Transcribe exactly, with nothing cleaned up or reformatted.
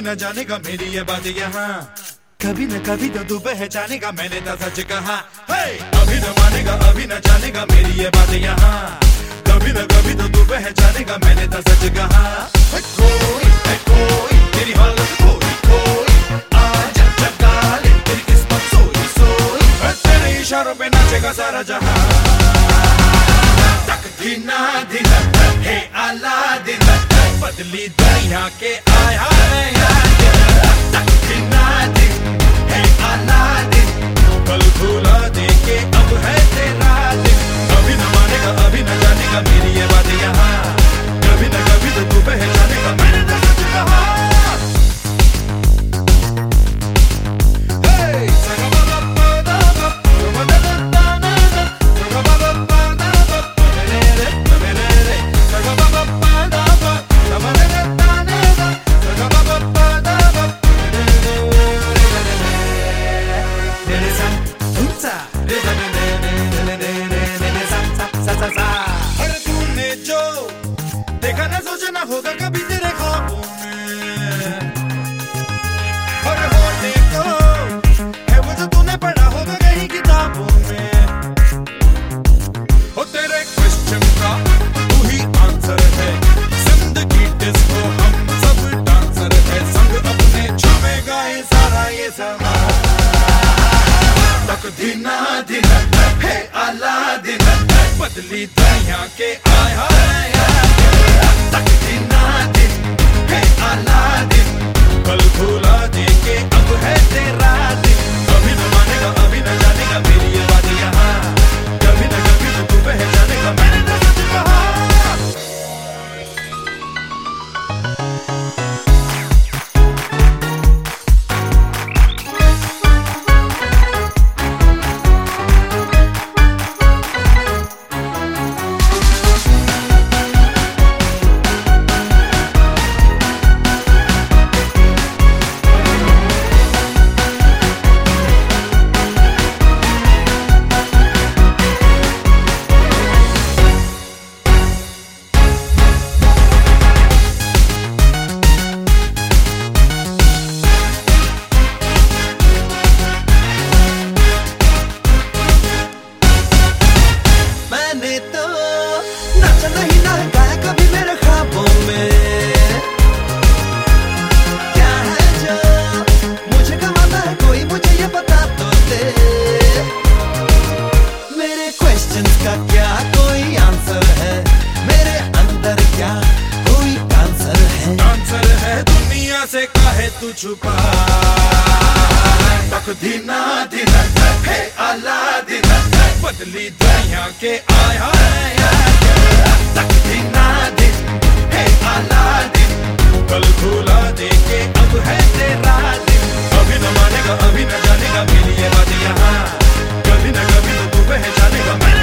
न जानेगा मेरी ये बात यहाँ, कभी न कभी तो तू पहचानेगा मैंने तो सच कहा। अभी न मानेगा अभी न जानेगा मेरी ये बात यहाँ, कभी न कभी तो तू पहचानेगा मैंने तो सच कहा। कोई है कोई तेरी हालत कोई कोई आज जगा ले तेरी किस्मत सोई सोई, तेरे इशारों पे नाचेगा सारा जहां। तकदीना दिन है आला दिन बदली दुनिया के आया तकदीना दिन है आला दिन, कल भूला दे के अब है तेरा दिन। कभी न मानेगा अभी न जानेगा मेरी ये बात यहाँ, कभी न कभी तो तू पहचानेगा मैंने तो सच कहा। अरे तूने जो देखा ना सोचना होगा कभी तेरे ख्वाबों में, और होने को है वो जो तूने पढ़ा होगा कहीं किताबों में। हो तेरे क्वेश्चन का तू ही आंसर है, जिंदगी डिस्को हम सब डांसर है, संग अपने छुपेगा ये सारा ये समा। तकदीना दिन है आला दिन बदली दुनिया के आया, तकदीना दिन है आला दिन, कल भूला दे के अब है तेरा दिन। कभी न मानेगा अभी न जानेगा मेरी ये बात यहाँ, कभी न कभी तो तू पहचानेगा मैंने तो सच कहा। का क्या कोई आंसर है, मेरे अंदर क्या कोई आंसर है? आंसर है दुनिया से काहे तू छुपा, तकदीना दिन है आला दिन बदली दुनिया के आया, तकदीना दिन है आला दिन, कल भूला दे के अब है तेरा दिन। अभी न मानेगा अभी न जानेगा मेरी ये बात यहाँ, कभी न कभी तो तू पहचानेगा।